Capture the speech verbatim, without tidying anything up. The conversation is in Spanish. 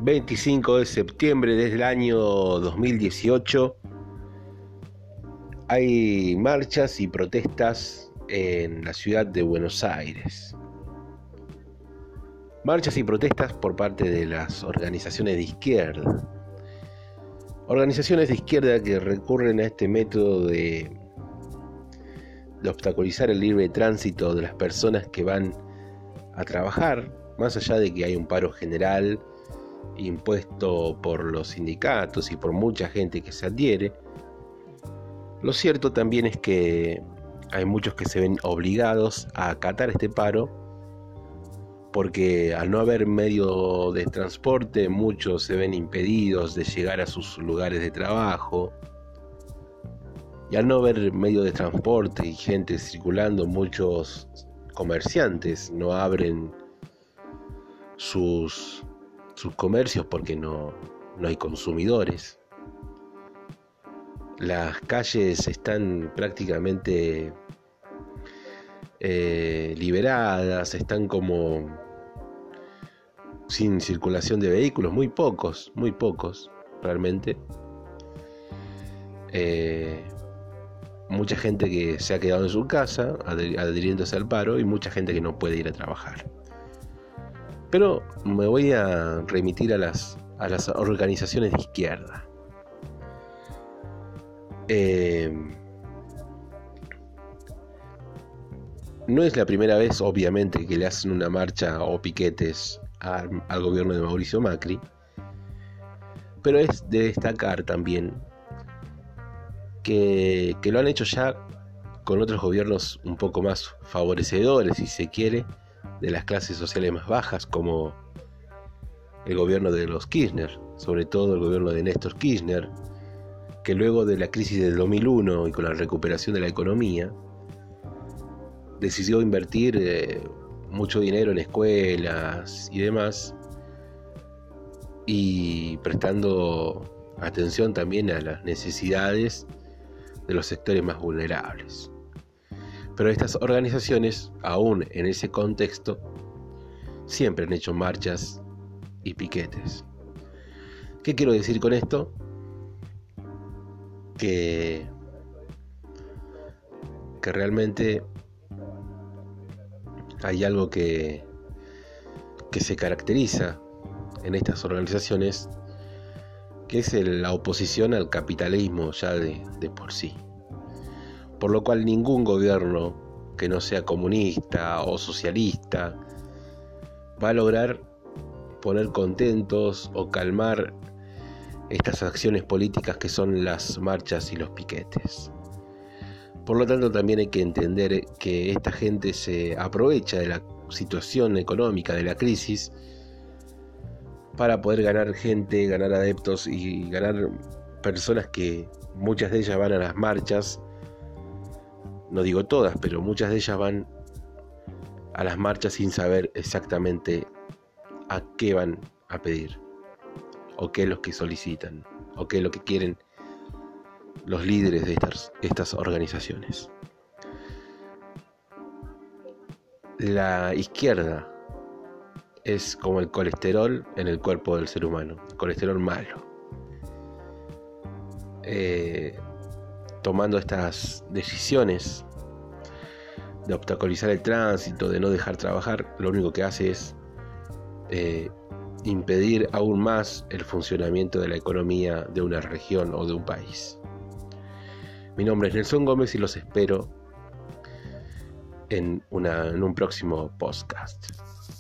veinticinco de septiembre del año dos mil dieciocho hay marchas y protestas en la ciudad de Buenos Aires. Marchas y protestas por parte de las organizaciones de izquierda. Organizaciones de izquierda que recurren a este método de, de obstaculizar el libre tránsito de las personas que van a trabajar, más allá de que hay un paro general impuesto por los sindicatos y por mucha gente que se adhiere. Lo cierto también es que hay muchos que se ven obligados a acatar este paro porque al no haber medio de transporte, muchos se ven impedidos de llegar a sus lugares de trabajo. Y al no haber medio de transporte y gente circulando, muchos comerciantes no abren sus, sus comercios porque no, no hay consumidores. Las calles están prácticamente eh, liberadas, están como sin circulación de vehículos, muy pocos, muy pocos realmente. Eh, mucha gente que se ha quedado en su casa adhiriéndose al paro y mucha gente que no puede ir a trabajar. Pero me voy a remitir a las, a las organizaciones de izquierda. Eh, no es la primera vez, obviamente, que le hacen una marcha o piquetes a, al gobierno de Mauricio Macri, pero es de destacar también que, que lo han hecho ya con otros gobiernos un poco más favorecedores, si se quiere, de las clases sociales más bajas, como el gobierno de los Kirchner, sobre todo el gobierno de Néstor Kirchner, que luego de la crisis del dos mil uno y con la recuperación de la economía, decidió invertir eh, mucho dinero en escuelas y demás, y prestando atención también a las necesidades de los sectores más vulnerables. Pero estas organizaciones, aún en ese contexto, siempre han hecho marchas y piquetes. ¿Qué quiero decir con esto? Que, que realmente hay algo que, que se caracteriza en estas organizaciones, que es el, la oposición al capitalismo ya de, de por sí. Por lo cual ningún gobierno que no sea comunista o socialista va a lograr poner contentos o calmar estas acciones políticas que son las marchas y los piquetes. Por lo tanto, también hay que entender que esta gente se aprovecha de la situación económica, de la crisis, para poder ganar gente, ganar adeptos y ganar personas que muchas de ellas van a las marchas. No digo todas, pero muchas de ellas van a las marchas sin saber exactamente a qué van a pedir, o qué es lo que solicitan, o qué es lo que quieren los líderes de estas, estas organizaciones. La izquierda es como el colesterol en el cuerpo del ser humano, colesterol malo. Eh, tomando estas decisiones de obstaculizar el tránsito, de no dejar trabajar, lo único que hace es eh, impedir aún más el funcionamiento de la economía de una región o de un país. Mi nombre es Nelson Gómez y los espero en, una, en un próximo podcast.